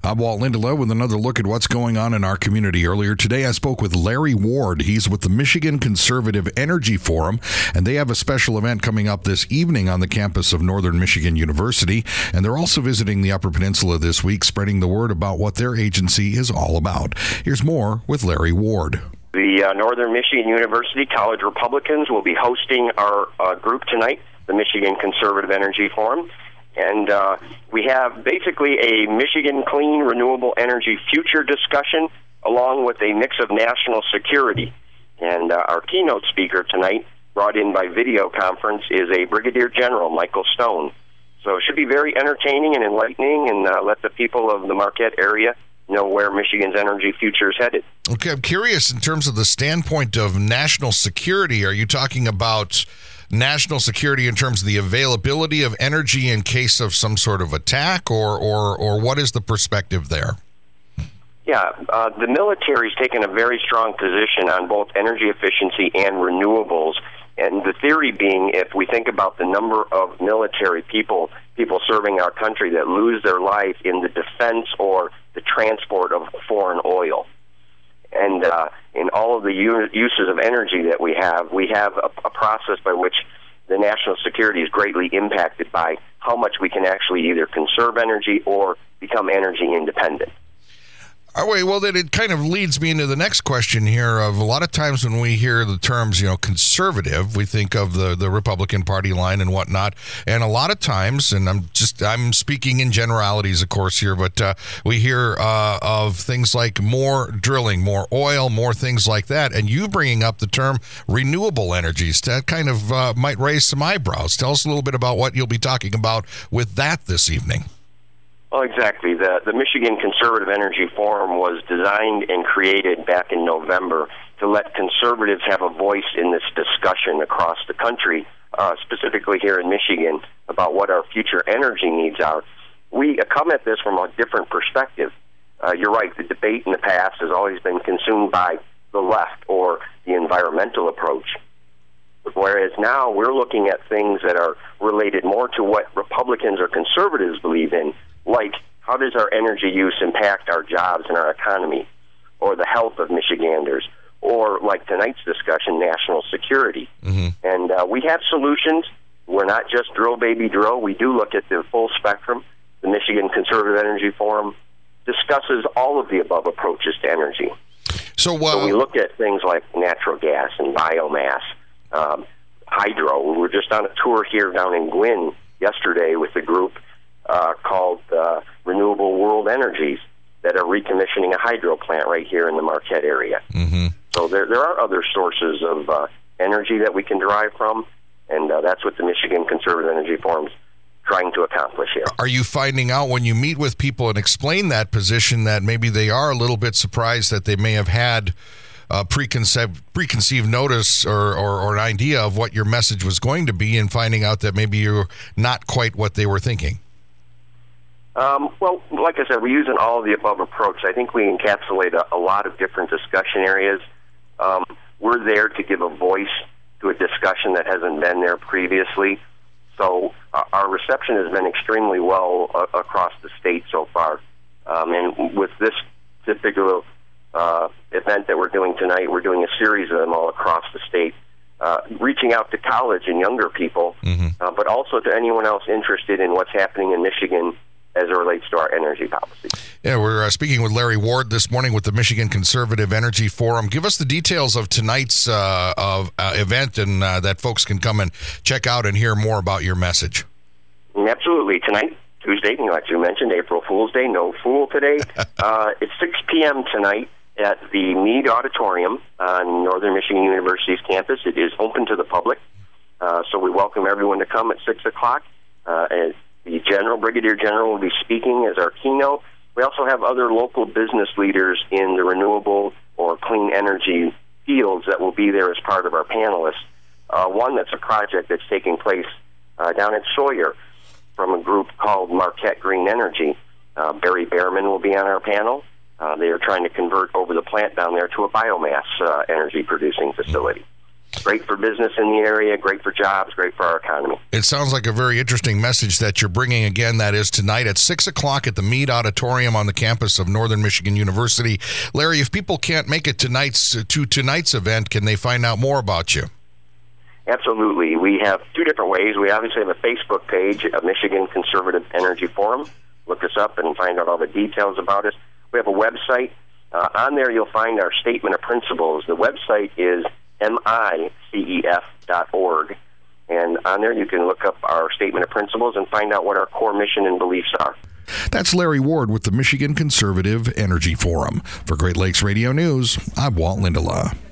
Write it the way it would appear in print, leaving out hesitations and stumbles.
I'm Walt Lindela with another look at what's going on in our community. Earlier today, I spoke with Larry Ward. He's with the Michigan Conservative Energy Forum, and they have a special event coming up this evening on the campus of Northern Michigan University. And they're also visiting the Upper Peninsula this week, spreading the word about what their agency is all about. Here's more with Larry Ward. The Northern Michigan University College Republicans will be hosting our group tonight, the Michigan Conservative Energy Forum. And we have basically a Michigan clean renewable energy future discussion along with a mix of national security. And our keynote speaker tonight, brought in by video conference, is a Brigadier General, Michael Stone. So it should be very entertaining and enlightening, and let the people of the Marquette area know where Michigan's energy future is headed. Okay, I'm curious in terms of the standpoint of national security. Are you talking about national security in terms of the availability of energy in case of some sort of attack, or what is the perspective there? Yeah, the military's taken a very strong position on both energy efficiency and renewables, and the theory being, if we think about the number of military people serving our country that lose their life in the defense or the transport of foreign oil, and in all of the uses of energy that we have a process by which the national security is greatly impacted by how much we can actually either conserve energy or become energy independent. All right, well, then it kind of leads me into the next question here of a lot of times when we hear the terms, conservative, we think of the Republican Party line and whatnot. And a lot of times, and I'm speaking in generalities, of course, here, but we hear of things like more drilling, more oil, more things like that. And you bringing up the term renewable energies, that kind of might raise some eyebrows. Tell us a little bit about what you'll be talking about with that this evening. Well, exactly. The Michigan Conservative Energy Forum was designed and created back in November to let conservatives have a voice in this discussion across the country, specifically here in Michigan, about what our future energy needs are. We come at this from a different perspective. You're right, the debate in the past has always been consumed by the left or the environmental approach. Whereas now we're looking at things that are related more to what Republicans or conservatives believe in, like how does our energy use impact our jobs and our economy, or the health of Michiganders, or like tonight's discussion, national security. Mm-hmm. And we have solutions. We're not just drill, baby, drill. We do look at the full spectrum. The Michigan Conservative Energy Forum discusses all of the above approaches to energy. So we look at things like natural gas and biomass, hydro. We were just on a tour here down in Gwinn yesterday with a group called Renewable World Energies that are recommissioning a hydro plant right here in the Marquette area. Mm-hmm. So there are other sources of energy that we can derive from, and that's what the Michigan Conservative Energy Forum is trying to accomplish here. Are you finding out when you meet with people and explain that position that maybe they are a little bit surprised that they may have had preconceived notice or an idea of what your message was going to be, and finding out that maybe you're not quite what they were thinking? Well, like I said, we're using all of the above approach. I think we encapsulate a lot of different discussion areas. We're there to give a voice to a discussion that hasn't been there previously. So our reception has been extremely well across the state so far. And with this particular event that we're doing tonight, we're doing a series of them all across the state, reaching out to college and younger people, mm-hmm. But also to anyone else interested in what's happening in Michigan as it relates to our energy policy. Yeah, we're speaking with Larry Ward this morning with the Michigan Conservative Energy Forum. Give us the details of tonight's event, and that folks can come and check out and hear more about your message. Absolutely. Tonight, Tuesday, like you mentioned, April Fool's Day, no fool today. It's 6 p.m. tonight at the Meade Auditorium on Northern Michigan University's campus. It is open to the public, so we welcome everyone to come at 6 o'clock. The Brigadier General will be speaking as our keynote. We also have other local business leaders in the renewable or clean energy fields that will be there as part of our panelists. One that's a project that's taking place down at Sawyer from a group called Marquette Green Energy. Barry Behrman will be on our panel. They are trying to convert over the plant down there to a biomass energy-producing facility. Great for business in the area, great for jobs, great for our economy. It sounds like a very interesting message that you're bringing. Again, that is tonight at 6 o'clock at the Mead Auditorium on the campus of Northern Michigan University. Larry, if people can't make it to tonight's event, can they find out more about you? Absolutely. We have two different ways. We obviously have a Facebook page, a Michigan Conservative Energy Forum. Look us up and find out all the details about us. We have a website. On there you'll find our Statement of Principles. The website is micef.org. And on there you can look up our Statement of Principles and find out what our core mission and beliefs are. That's Larry Ward with the Michigan Conservative Energy Forum. For Great Lakes Radio News, I'm Walt Lindela.